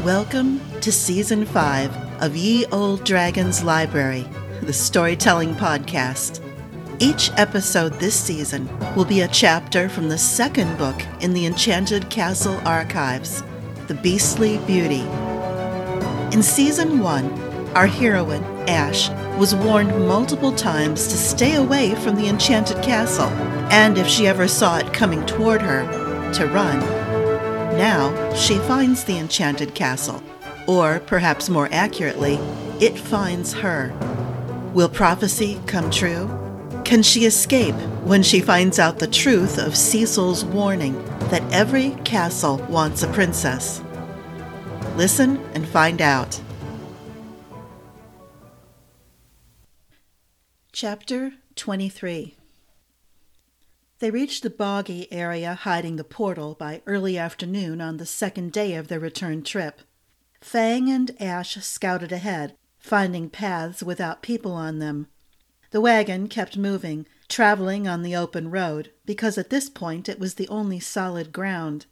Welcome to Season 5 of Ye Olde Dragons Library, the storytelling podcast. Each episode this season will be a chapter from the second book in the Enchanted Castle archives, The Beastly Beauty. In Season 1, our heroine, Ash, was warned multiple times to stay away from the Enchanted Castle, and if she ever saw it coming toward her, to run. Now, she finds the Enchanted Castle, or perhaps more accurately, it finds her. Will prophecy come true? Can she escape when she finds out the truth of Cecil's warning that every castle wants a princess? Listen and find out. Chapter 23. They reached the boggy area hiding the portal by early afternoon on the second day of their return trip. Fang and Ash scouted ahead, finding paths without people on them. The wagon kept moving, traveling on the open road, because at this point it was the only solid ground.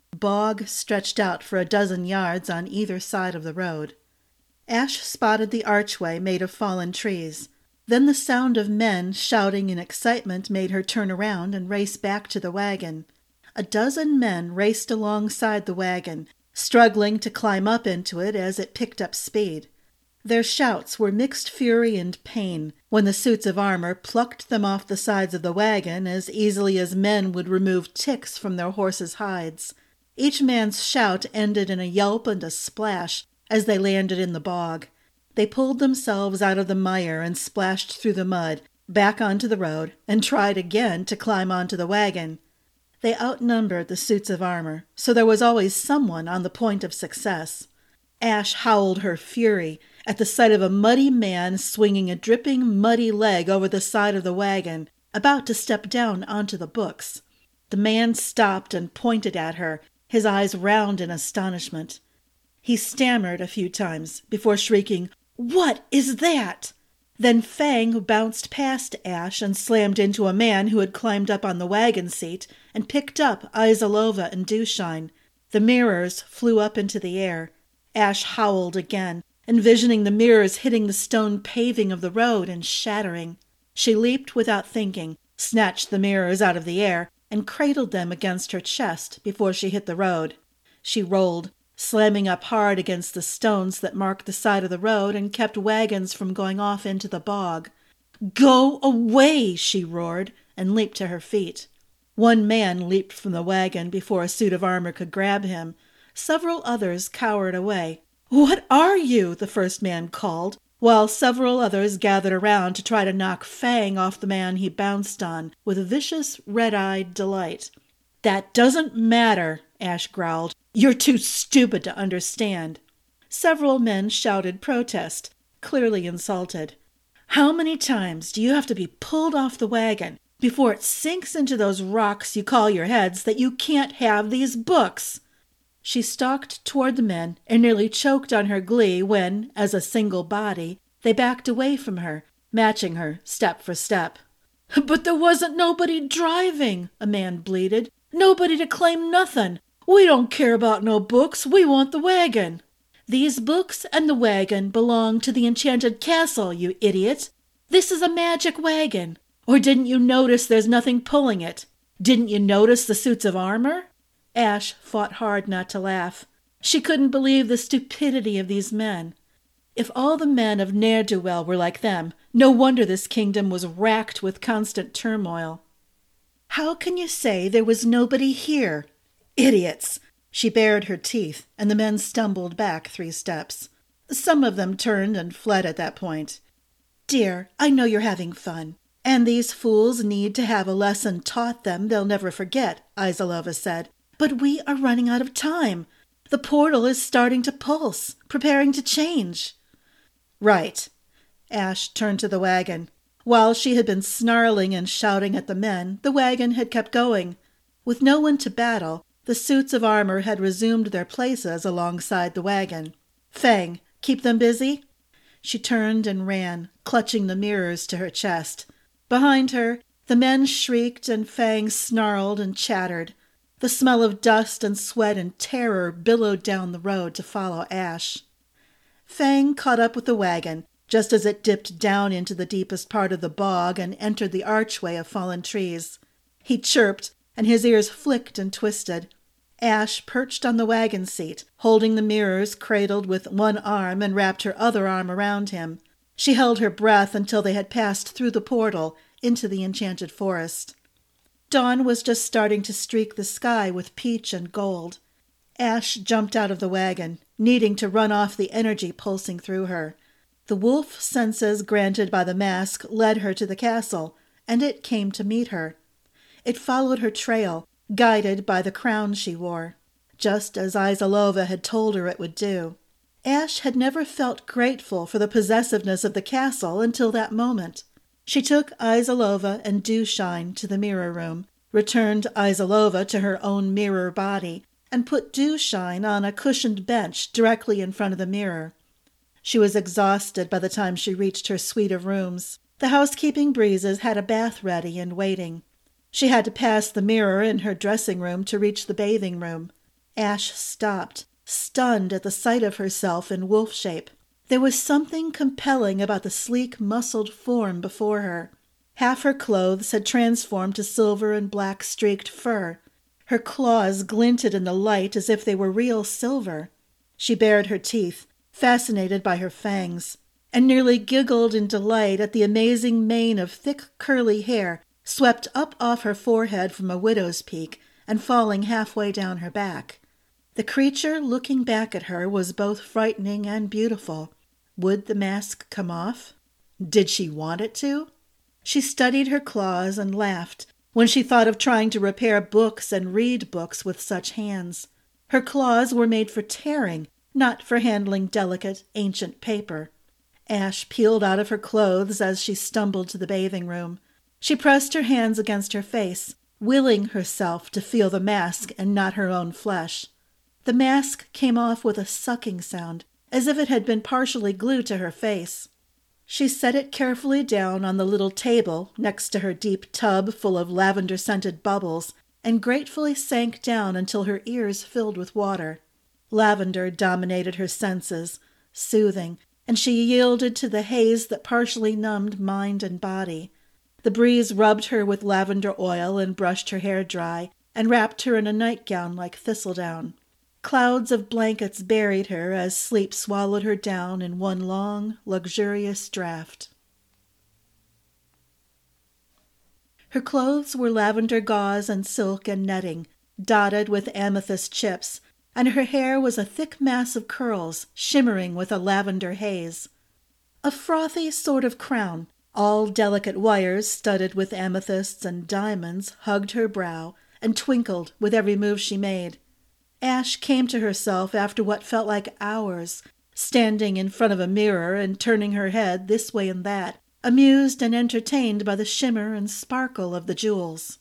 Bog stretched out for a dozen yards on either side of the road. Ash spotted the archway made of fallen trees. Then the sound of men shouting in excitement made her turn around and race back to the wagon. A dozen men raced alongside the wagon, struggling to climb up into it as it picked up speed. Their shouts were mixed fury and pain when the suits of armor plucked them off the sides of the wagon as easily as men would remove ticks from their horses' hides. Each man's shout ended in a yelp and a splash as they landed in the bog. They pulled themselves out of the mire and splashed through the mud, back onto the road, and tried again to climb onto the wagon. They outnumbered the suits of armor, so there was always someone on the point of success. Ash howled her fury at the sight of a muddy man swinging a dripping, muddy leg over the side of the wagon, about to step down onto the books. The man stopped and pointed at her, his eyes round in astonishment. He stammered a few times before shrieking, "What is that?" Then Fang bounced past Ash and slammed into a man who had climbed up on the wagon seat and picked up Izalova and Dewshine. The mirrors flew up into the air. Ash howled again, envisioning the mirrors hitting the stone paving of the road and shattering. She leaped without thinking, snatched the mirrors out of the air, and cradled them against her chest before she hit the road. She rolled, slamming up hard against the stones that marked the side of the road and kept wagons from going off into the bog. "Go away!" she roared, and leaped to her feet. One man leaped from the wagon before a suit of armor could grab him. Several others cowered away. "What are you?" the first man called, while several others gathered around to try to knock Fang off the man he bounced on with vicious, red-eyed delight. "That doesn't matter," Ash growled. "You're too stupid to understand." Several men shouted protest, clearly insulted. "How many times do you have to be pulled off the wagon before it sinks into those rocks you call your heads that you can't have these books?" She stalked toward the men and nearly choked on her glee when, as a single body, they backed away from her, matching her step for step. "But there wasn't nobody driving," a man bleated. "Nobody to claim nothing. We don't care about no books. We want the wagon." "These books and the wagon belong to the Enchanted Castle, you idiot. This is a magic wagon. Or didn't you notice there's nothing pulling it? Didn't you notice the suits of armor?" Ash fought hard not to laugh. She couldn't believe the stupidity of these men. If all the men of Ne'er-do-well were like them, no wonder this kingdom was racked with constant turmoil. "How can you say there was nobody here? Idiots!" She bared her teeth, and the men stumbled back 3 steps. Some of them turned and fled at that point. "Dear, I know you're having fun, and these fools need to have a lesson taught them they'll never forget," Izalova said. "But we are running out of time. The portal is starting to pulse, preparing to change." "Right." Ash turned to the wagon. While she had been snarling and shouting at the men, the wagon had kept going. With no one to battle, the suits of armor had resumed their places alongside the wagon. "Fang, keep them busy?" She turned and ran, clutching the mirrors to her chest. Behind her, the men shrieked and Fang snarled and chattered. The smell of dust and sweat and terror billowed down the road to follow Ash. Fang caught up with the wagon just as it dipped down into the deepest part of the bog and entered the archway of fallen trees. He chirped, and his ears flicked and twisted. Ash perched on the wagon seat, holding the mirrors cradled with one arm and wrapped her other arm around him. She held her breath until they had passed through the portal into the enchanted forest. Dawn was just starting to streak the sky with peach and gold. Ash jumped out of the wagon, needing to run off the energy pulsing through her. The wolf senses granted by the mask led her to the castle, and it came to meet her. It followed her trail, guided by the crown she wore, just as Izalova had told her it would do. Ash had never felt grateful for the possessiveness of the castle until that moment. She took Izalova and Dewshine to the mirror room, returned Izalova to her own mirror body, and put Dewshine on a cushioned bench directly in front of the mirror. She was exhausted by the time she reached her suite of rooms. The housekeeping breezes had a bath ready and waiting. She had to pass the mirror in her dressing room to reach the bathing room. Ash stopped, stunned at the sight of herself in wolf shape. There was something compelling about the sleek, muscled form before her. Half her clothes had transformed to silver and black streaked fur. Her claws glinted in the light as if they were real silver. She bared her teeth, fascinated by her fangs, and nearly giggled in delight at the amazing mane of thick curly hair swept up off her forehead from a widow's peak and falling halfway down her back. The creature looking back at her was both frightening and beautiful. Would the mask come off? Did she want it to? She studied her claws and laughed when she thought of trying to repair books and read books with such hands. Her claws were made for tearing, not for handling delicate, ancient paper. Ash peeled out of her clothes as she stumbled to the bathing room. She pressed her hands against her face, willing herself to feel the mask and not her own flesh. The mask came off with a sucking sound, as if it had been partially glued to her face. She set it carefully down on the little table next to her deep tub full of lavender-scented bubbles and gratefully sank down until her ears filled with water. Lavender dominated her senses, soothing, and she yielded to the haze that partially numbed mind and body. The breeze rubbed her with lavender oil and brushed her hair dry and wrapped her in a nightgown like thistledown. Clouds of blankets buried her as sleep swallowed her down in one long, luxurious draught. Her clothes were lavender gauze and silk and netting, dotted with amethyst chips, and her hair was a thick mass of curls, shimmering with a lavender haze. A frothy sort of crown, all delicate wires studded with amethysts and diamonds, hugged her brow and twinkled with every move she made. Ash came to herself after what felt like hours, standing in front of a mirror and turning her head this way and that, amused and entertained by the shimmer and sparkle of the jewels.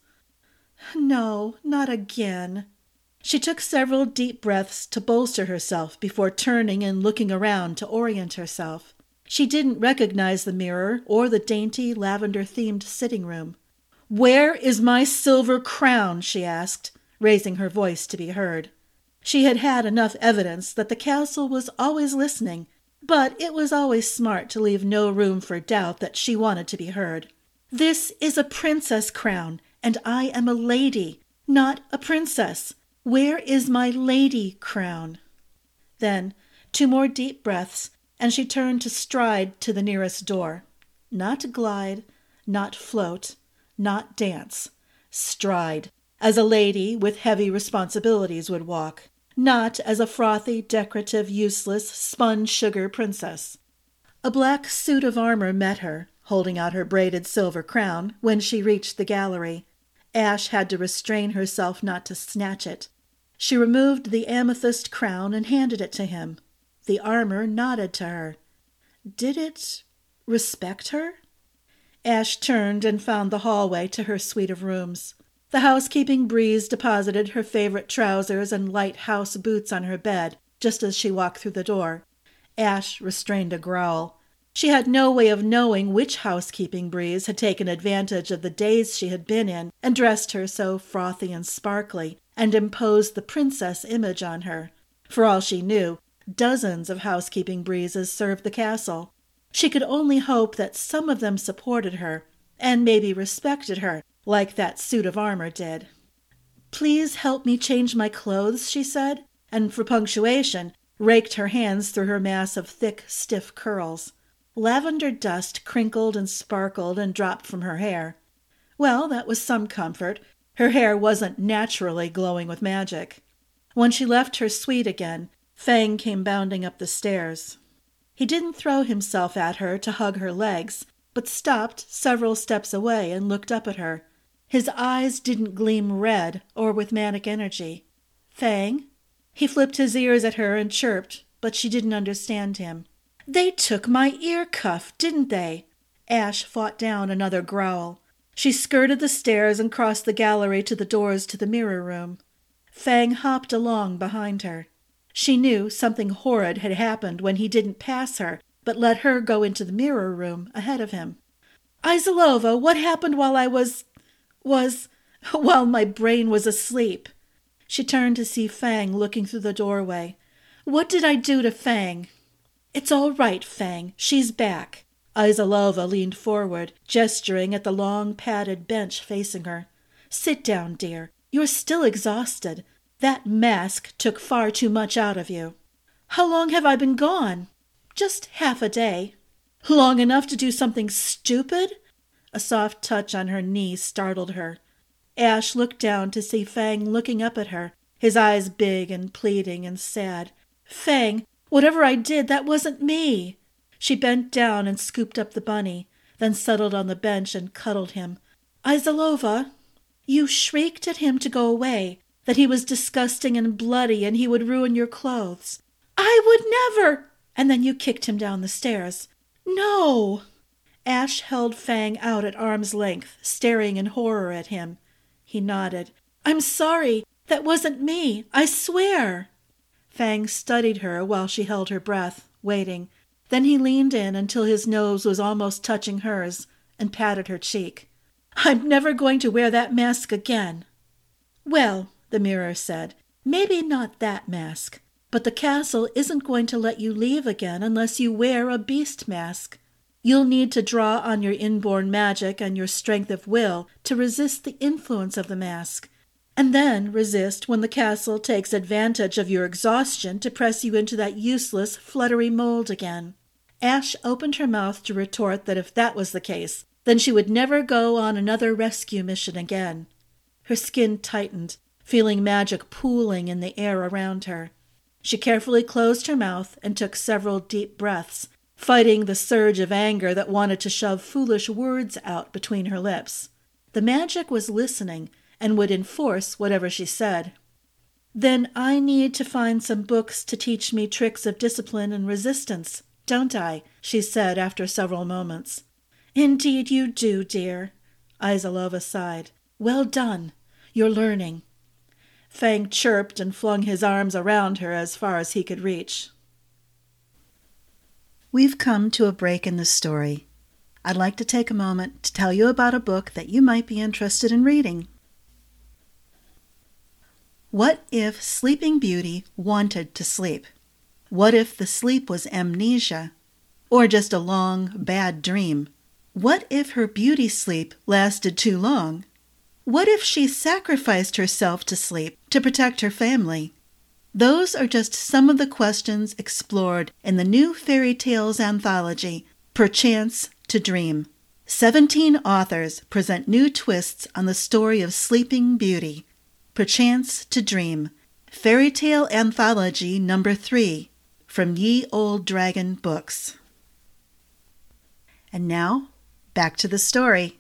No, not again. She took several deep breaths to bolster herself before turning and looking around to orient herself. She didn't recognize the mirror or the dainty lavender-themed sitting room. "Where is my silver crown?" she asked, raising her voice to be heard. She had had enough evidence that the castle was always listening, but it was always smart to leave no room for doubt that she wanted to be heard. "This is a princess crown, and I am a lady, not a princess. Where is my lady crown?" Then 2 more deep breaths, and she turned to stride to the nearest door. Not glide, not float, not dance. Stride, as a lady with heavy responsibilities would walk, not as a frothy, decorative, useless, spun-sugar princess. A black suit of armor met her, holding out her braided silver crown, when she reached the gallery. Ash had to restrain herself not to snatch it. She removed the amethyst crown and handed it to him. The armor nodded to her. Did it respect her? Ash turned and found the hallway to her suite of rooms. The housekeeping breeze deposited her favorite trousers and light house boots on her bed just as she walked through the door. Ash restrained a growl. She had no way of knowing which housekeeping breeze had taken advantage of the daze she had been in and dressed her so frothy and sparkly, and impose the princess image on her. For all she knew, dozens of housekeeping breezes served the castle. She could only hope that some of them supported her, and maybe respected her, like that suit of armor did. "Please help me change my clothes," she said, and for punctuation raked her hands through her mass of thick, stiff curls. Lavender dust crinkled and sparkled and dropped from her hair. Well, that was some comfort. Her hair wasn't naturally glowing with magic. When she left her suite again, Fang came bounding up the stairs. He didn't throw himself at her to hug her legs, but stopped several steps away and looked up at her. His eyes didn't gleam red or with manic energy. "Fang?" He flipped his ears at her and chirped, but she didn't understand him. "They took my ear cuff, didn't they?" Ash fought down another growl. She skirted the stairs and crossed the gallery to the doors to the mirror room. Fang hopped along behind her. She knew something horrid had happened when he didn't pass her, but let her go into the mirror room ahead of him. "Isilova, what happened while I while my brain was asleep?" She turned to see Fang looking through the doorway. "What did I do to Fang?" "It's all right, Fang. She's back." Isilova leaned forward, gesturing at the long padded bench facing her. "Sit down, dear. You're still exhausted. That mask took far too much out of you." "How long have I been gone?" "Just half a day." "Long enough to do something stupid?" A soft touch on her knee startled her. Ash looked down to see Fang looking up at her, his eyes big and pleading and sad. "Fang, whatever I did, that wasn't me." She bent down and scooped up the bunny, then settled on the bench and cuddled him. "Isilova, you shrieked at him to go away, that he was disgusting and bloody and he would ruin your clothes." "I would never!" "And then you kicked him down the stairs." "No!" Ash held Fang out at arm's length, staring in horror at him. He nodded. "I'm sorry. That wasn't me. I swear." Fang studied her while she held her breath, waiting. Then he leaned in until his nose was almost touching hers and patted her cheek. "I'm never going to wear that mask again." "Well," the mirror said, "maybe not that mask, but the castle isn't going to let you leave again unless you wear a beast mask. You'll need to draw on your inborn magic and your strength of will to resist the influence of the mask, and then resist when the castle takes advantage of your exhaustion to press you into that useless, fluttery mold again." Ash opened her mouth to retort that if that was the case, then she would never go on another rescue mission again. Her skin tightened, feeling magic pooling in the air around her. She carefully closed her mouth and took several deep breaths, fighting the surge of anger that wanted to shove foolish words out between her lips. The magic was listening and would enforce whatever she said. "Then I need to find some books to teach me tricks of discipline and resistance, don't I?" she said after several moments. "Indeed you do, dear." Isilova sighed. "Well done. You're learning." Fang chirped and flung his arms around her as far as he could reach. We've come to a break in the story. I'd like to take a moment to tell you about a book that you might be interested in reading. What if Sleeping Beauty wanted to sleep? What if the sleep was amnesia, or just a long, bad dream? What if her beauty sleep lasted too long? What if she sacrificed herself to sleep to protect her family? Those are just some of the questions explored in the new fairy tales anthology, Perchance to Dream. 17 authors present new twists on the story of Sleeping Beauty. Perchance to Dream, Fairy Tale Anthology Number 3, from Ye Old Dragon Books. And now, back to the story.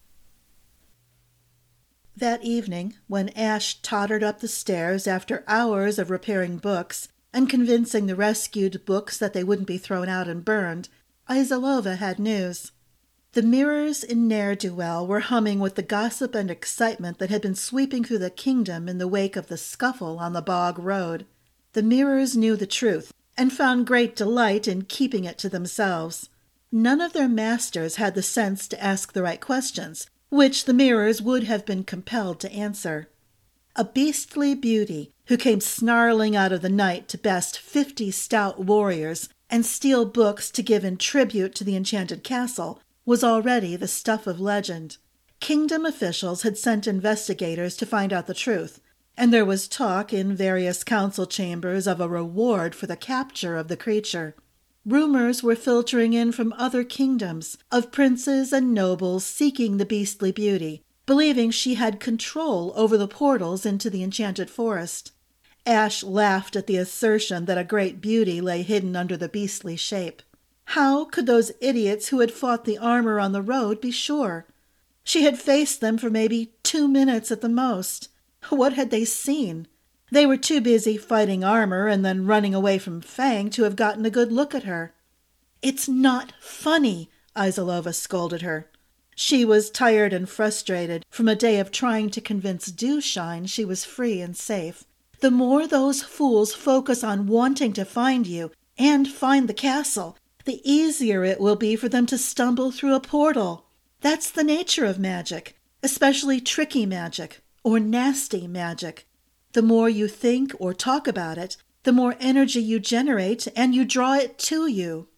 That evening, when Ash tottered up the stairs after hours of repairing books and convincing the rescued books that they wouldn't be thrown out and burned, Isilova had news. The mirrors in Ne'er-do-well were humming with the gossip and excitement that had been sweeping through the kingdom in the wake of the scuffle on the bog road. The mirrors knew the truth and found great delight in keeping it to themselves. None of their masters had the sense to ask the right questions, which the mirrors would have been compelled to answer. a beastly beauty who came snarling out of the night to best 50 stout warriors and steal books to give in tribute to the enchanted castle, was already the stuff of legend. Kingdom officials had sent investigators to find out the truth, and there was talk in various council chambers of a reward for the capture of the creature. Rumors were filtering in from other kingdoms of princes and nobles seeking the beastly beauty, believing she had control over the portals into the enchanted forest. Ash laughed at the assertion that a great beauty lay hidden under the beastly shape. How could those idiots who had fought the armor on the road be sure? She had faced them for maybe 2 minutes at the most. What had they seen? They were too busy fighting armor and then running away from Fang to have gotten a good look at her. "It's not funny," Izalova scolded her. She was tired and frustrated from a day of trying to convince Dewshine she was free and safe. The more those fools focus on wanting to find you and find the castle, the easier it will be for them to stumble through a portal. That's the nature of magic, especially tricky magic or nasty magic. The more you think or talk about it, the more energy you generate and you draw it to you.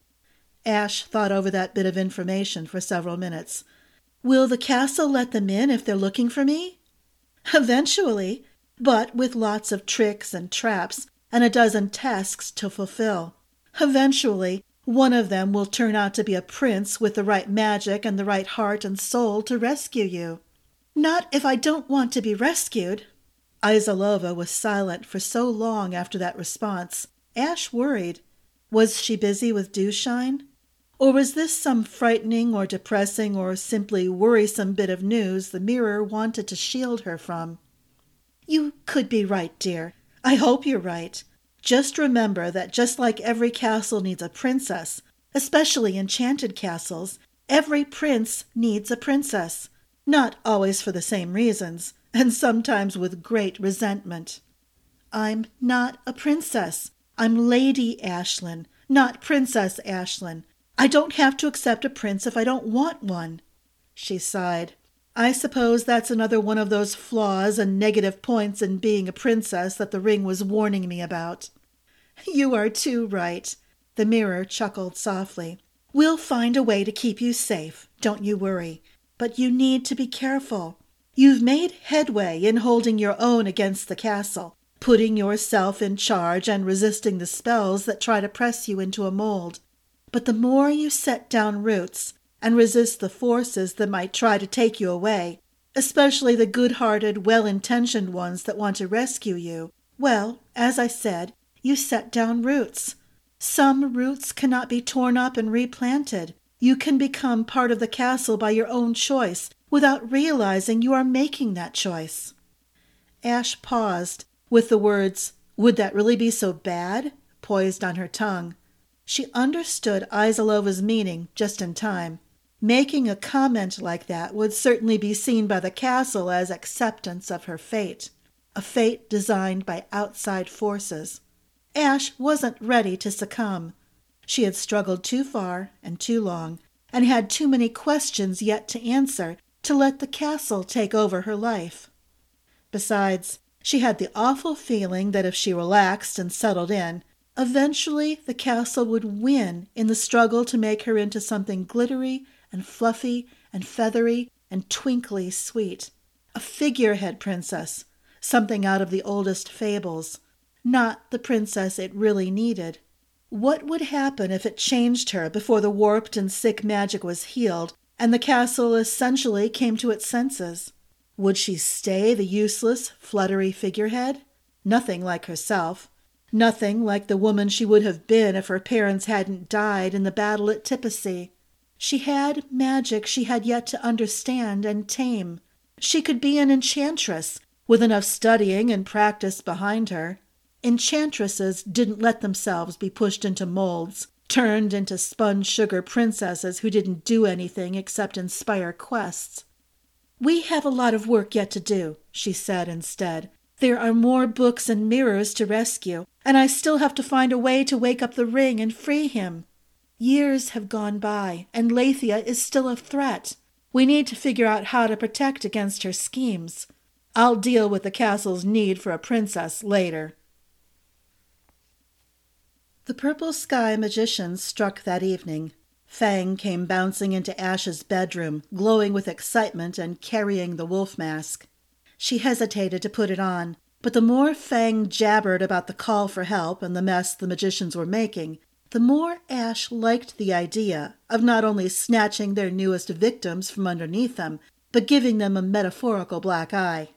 Ash thought over that bit of information for several minutes. Will the castle let them in if they're looking for me? Eventually, but with lots of tricks and traps and a dozen tasks to fulfill. Eventually, one of them will turn out to be a prince with the right magic and the right heart and soul to rescue you. Not if I don't want to be rescued. Izalova was silent for so long after that response. Ash worried. Was she busy with Dewshine? Or was this some frightening or depressing or simply worrisome bit of news the mirror wanted to shield her from? You could be right, dear. I hope you're right. Just remember that just like every castle needs a princess, especially enchanted castles, every prince needs a princess. Not always for the same reasons, and sometimes with great resentment. I'm not a princess. I'm Lady Ashlyn, not Princess Ashlyn. I don't have to accept a prince if I don't want one. She sighed. I suppose that's another one of those flaws and negative points in being a princess that the ring was warning me about. You are too right. The mirror chuckled softly. We'll find a way to keep you safe, don't you worry. But you need to be careful. You've made headway in holding your own against the castle, putting yourself in charge and resisting the spells that try to press you into a mold. But the more you set down roots and resist the forces that might try to take you away, especially the good-hearted, well-intentioned ones that want to rescue you, well, as I said, you set down roots. Some roots cannot be torn up and replanted. You can become part of the castle by your own choice without realizing you are making that choice. Ash paused, with the words, "Would that really be so bad?" poised on her tongue. She understood Izalova's meaning just in time. Making a comment like that would certainly be seen by the castle as acceptance of her fate, a fate designed by outside forces. Ash wasn't ready to succumb. She had struggled too far and too long, and had too many questions yet to answer to let the castle take over her life. Besides, she had the awful feeling that if she relaxed and settled in, eventually the castle would win in the struggle to make her into something glittery and fluffy and feathery and twinkly sweet. A figurehead princess, something out of the oldest fables, not the princess it really needed. What would happen if it changed her before the warped and sick magic was healed and the castle essentially came to its senses? Would she stay the useless, fluttery figurehead? Nothing like herself. Nothing like the woman she would have been if her parents hadn't died in the battle at Tipasea. She had magic she had yet to understand and tame. She could be an enchantress, with enough studying and practice behind her. Enchantresses didn't let themselves be pushed into molds, turned into sponge-sugar princesses who didn't do anything except inspire quests. "We have a lot of work yet to do," she said instead. "There are more books and mirrors to rescue, and I still have to find a way to wake up the ring and free him. Years have gone by, and Lathea is still a threat. We need to figure out how to protect against her schemes. I'll deal with the castle's need for a princess later. The purple sky magicians struck that evening. Fang came bouncing into Ash's bedroom, glowing with excitement and carrying the wolf mask. She hesitated to put it on, but the more Fang jabbered about the call for help and the mess the magicians were making, the more Ash liked the idea of not only snatching their newest victims from underneath them, but giving them a metaphorical black eye.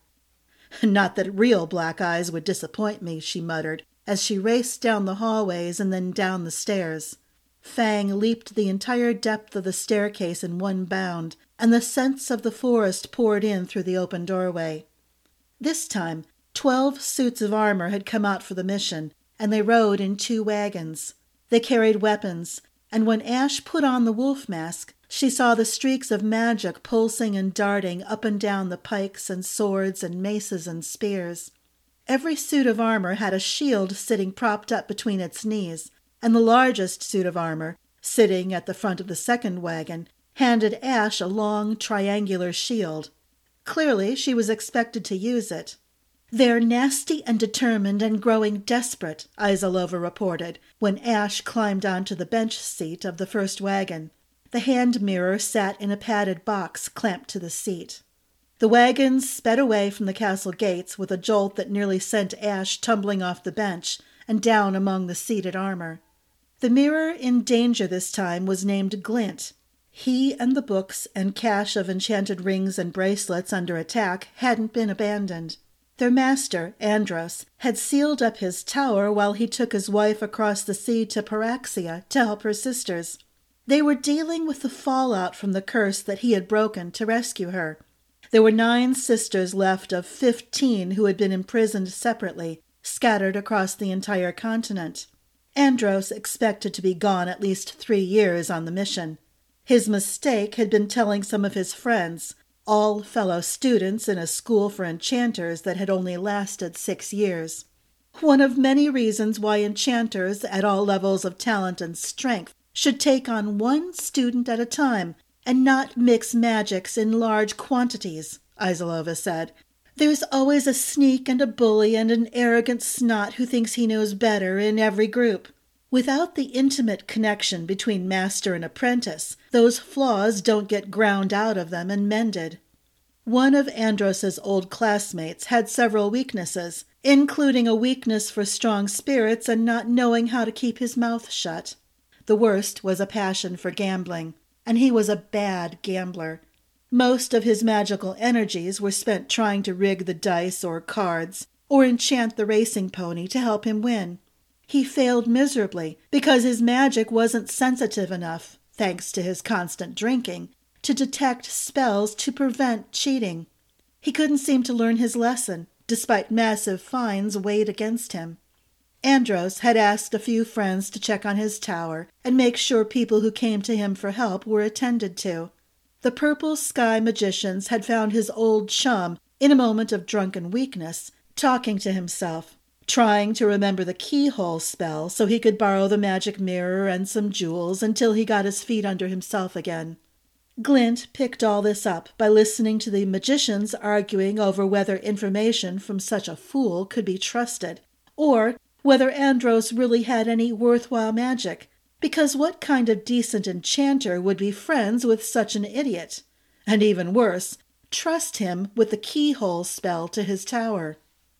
Not that real black eyes would disappoint me, she muttered, as she raced down the hallways and then down the stairs. Fang leaped the entire depth of the staircase in one bound, and the scents of the forest poured in through the open doorway. This time, 12 suits of armor had come out for the mission, and they rode in 2 wagons. They carried weapons, and when Ash put on the wolf mask, she saw the streaks of magic pulsing and darting up and down the pikes and swords and maces and spears. Every suit of armor had a shield sitting propped up between its knees, and the largest suit of armor, sitting at the front of the second wagon, handed Ash a long triangular shield. Clearly, she was expected to use it. "They're nasty and determined and growing desperate," Izalova reported, when Ash climbed onto the bench seat of the first wagon. The hand mirror sat in a padded box clamped to the seat. The wagons sped away from the castle gates with a jolt that nearly sent Ash tumbling off the bench and down among the seated armor. The mirror in danger this time was named Glint. He and the books and cache of enchanted rings and bracelets under attack hadn't been abandoned. Their master, Andros, had sealed up his tower while he took his wife across the sea to Paraxia to help her sisters. They were dealing with the fallout from the curse that he had broken to rescue her. There were 9 sisters left of 15 who had been imprisoned separately, scattered across the entire continent. Andros expected to be gone at least 3 years on the mission. His mistake had been telling some of his friends, all fellow students in a school for enchanters that had only lasted 6 years. One of many reasons why enchanters at all levels of talent and strength should take on 1 student at a time and not mix magics in large quantities, Izalova said. There's always a sneak and a bully and an arrogant snot who thinks he knows better in every group. Without the intimate connection between master and apprentice, those flaws don't get ground out of them and mended. One of Andros's old classmates had several weaknesses, including a weakness for strong spirits and not knowing how to keep his mouth shut. The worst was a passion for gambling, and he was a bad gambler. Most of his magical energies were spent trying to rig the dice or cards, or enchant the racing pony to help him win. He failed miserably because his magic wasn't sensitive enough, thanks to his constant drinking, to detect spells to prevent cheating. He couldn't seem to learn his lesson, despite massive fines weighed against him. Andros had asked a few friends to check on his tower and make sure people who came to him for help were attended to. The purple sky magicians had found his old chum in a moment of drunken weakness, talking to himself, trying to remember the keyhole spell so he could borrow the magic mirror and some jewels until he got his feet under himself again. Glint picked all this up by listening to the magicians arguing over whether information from such a fool could be trusted, or whether Andros really had any worthwhile magic, because what kind of decent enchanter would be friends with such an idiot? And even worse, trust him with the keyhole spell to his tower.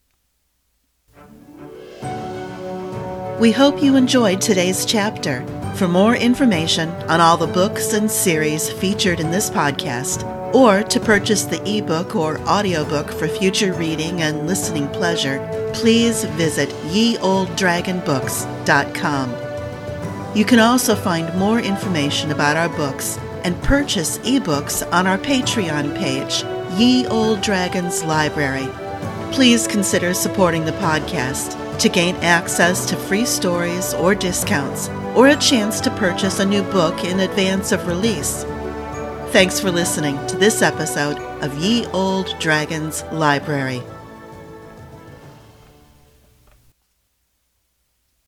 We hope you enjoyed today's chapter. For more information on all the books and series featured in this podcast, or to purchase the ebook or audiobook for future reading and listening pleasure, please visit yeolddragonbooks.com. You can also find more information about our books and purchase ebooks on our Patreon page, Ye Old Dragons Library. Please consider supporting the podcast to gain access to free stories or discounts, or a chance to purchase a new book in advance of release. Thanks for listening to this episode of Ye Old Dragons Library.